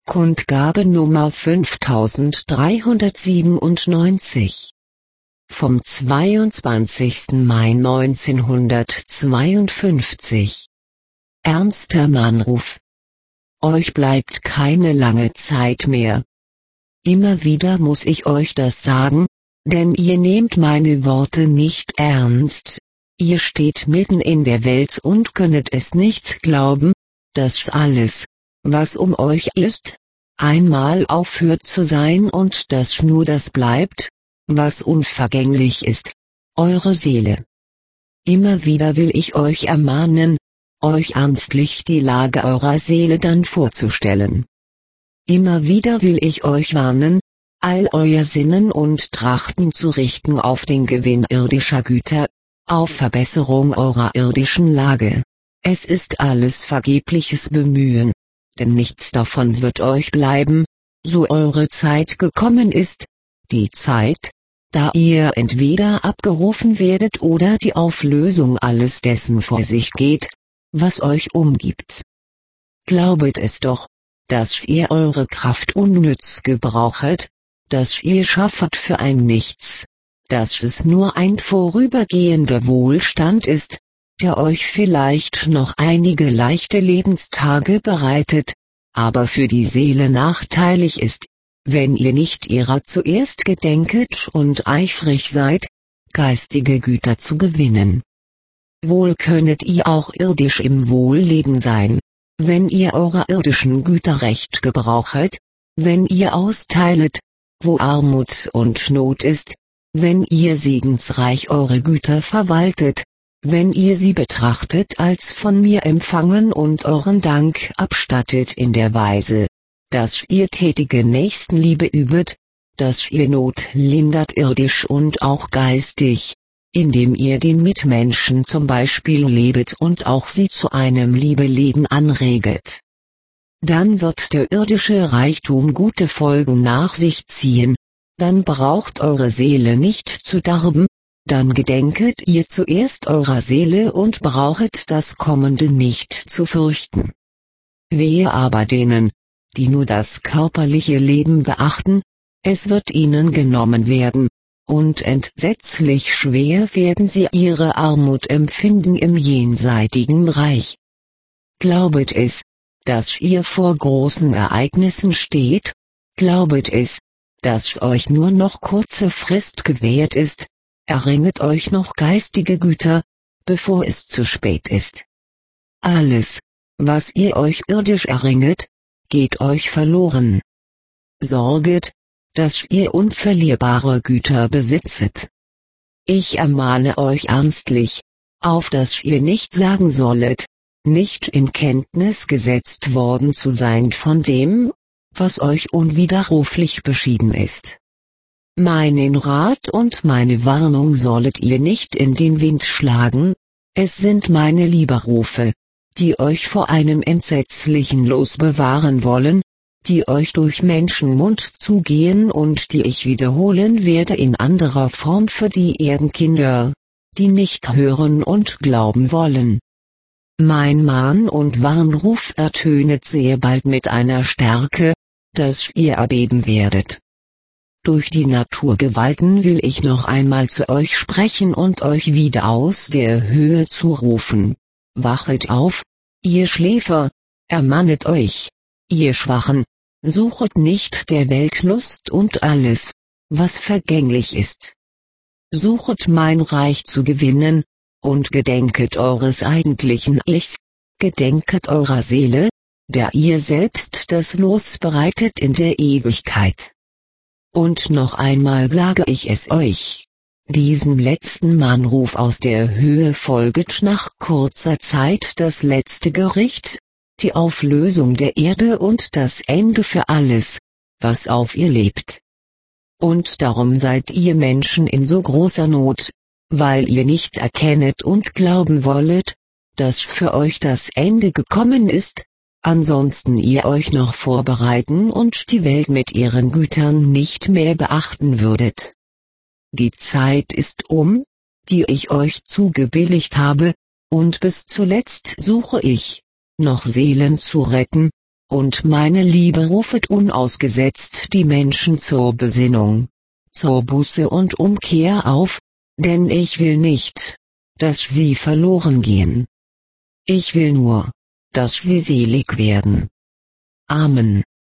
Kundgabe Nummer 5397. Vom 22. Mai 1952. Ernster Mahnruf. Euch bleibt keine lange Zeit mehr. Immer wieder muss ich euch das sagen, denn ihr nehmt meine Worte nicht ernst. Ihr steht mitten in der Welt und könnet es nicht glauben, dass alles, was um euch ist, einmal aufhört zu sein und dass nur das bleibt, was unvergänglich ist, eure Seele. Immer wieder will ich euch ermahnen, euch ernstlich die Lage eurer Seele dann vorzustellen. Immer wieder will ich euch warnen, all euer Sinnen und Trachten zu richten auf den Gewinn irdischer Güter, auf Verbesserung eurer irdischen Lage. Es ist alles vergebliches Bemühen, denn nichts davon wird euch bleiben, so eure Zeit gekommen ist, die Zeit, da ihr entweder abgerufen werdet oder die Auflösung alles dessen vor sich geht, was euch umgibt. Glaubet es doch, dass ihr eure Kraft unnütz gebrauchet, dass ihr schaffet für ein Nichts, dass es nur ein vorübergehender Wohlstand ist, der euch vielleicht noch einige leichte Lebenstage bereitet, aber für die Seele nachteilig ist, wenn ihr nicht ihrer zuerst gedenket und eifrig seid, geistige Güter zu gewinnen. Wohl könnet ihr auch irdisch im Wohlleben sein, wenn ihr eure irdischen Güter recht gebrauchet, wenn ihr austeilet, wo Armut und Not ist, wenn ihr segensreich eure Güter verwaltet, wenn ihr sie betrachtet als von mir empfangen und euren Dank abstattet in der Weise, dass ihr tätige Nächstenliebe übet, dass ihr Not lindert irdisch und auch geistig, indem ihr den Mitmenschen zum Beispiel lebet und auch sie zu einem Liebeleben anreget. Dann wird der irdische Reichtum gute Folgen nach sich ziehen, dann braucht eure Seele nicht zu darben, dann gedenket ihr zuerst eurer Seele und brauchet das Kommende nicht zu fürchten. Wehe aber denen, die nur das körperliche Leben beachten, es wird ihnen genommen werden, und entsetzlich schwer werden sie ihre Armut empfinden im jenseitigen Reich. Glaubet es, dass ihr vor großen Ereignissen steht, glaubet es, dass euch nur noch kurze Frist gewährt ist, erringet euch noch geistige Güter, bevor es zu spät ist. Alles, was ihr euch irdisch erringet, geht euch verloren. Sorget, dass ihr unverlierbare Güter besitzet. Ich ermahne euch ernstlich, auf dass ihr nicht sagen sollet, nicht in Kenntnis gesetzt worden zu sein von dem, was euch unwiderruflich beschieden ist. Meinen Rat und meine Warnung sollet ihr nicht in den Wind schlagen, es sind meine Lieberufe, die euch vor einem entsetzlichen Los bewahren wollen, die euch durch Menschenmund zugehen und die ich wiederholen werde in anderer Form für die Erdenkinder, die nicht hören und glauben wollen. Mein Mahn- und Warnruf ertönet sehr bald mit einer Stärke, dass ihr erbeben werdet. Durch die Naturgewalten will ich noch einmal zu euch sprechen und euch wieder aus der Höhe zurufen. Wachet auf, ihr Schläfer, ermannet euch, ihr Schwachen, suchet nicht der Welt Lust und alles, was vergänglich ist. Suchet mein Reich zu gewinnen, und gedenket eures eigentlichen Ichs, gedenket eurer Seele, der ihr selbst das Los bereitet in der Ewigkeit. Und noch einmal sage ich es euch, diesem letzten Mahnruf aus der Höhe folget nach kurzer Zeit das letzte Gericht, die Auflösung der Erde und das Ende für alles, was auf ihr lebt. Und darum seid ihr Menschen in so großer Not, weil ihr nicht erkennet und glauben wollet, dass für euch das Ende gekommen ist, ansonsten ihr euch noch vorbereiten und die Welt mit ihren Gütern nicht mehr beachten würdet. Die Zeit ist die ich euch zugebilligt habe, und bis zuletzt suche ich, noch Seelen zu retten, und meine Liebe rufet unausgesetzt die Menschen zur Besinnung, zur Buße und Umkehr auf, denn ich will nicht, dass sie verloren gehen. Ich will nur, dass sie selig werden. Amen.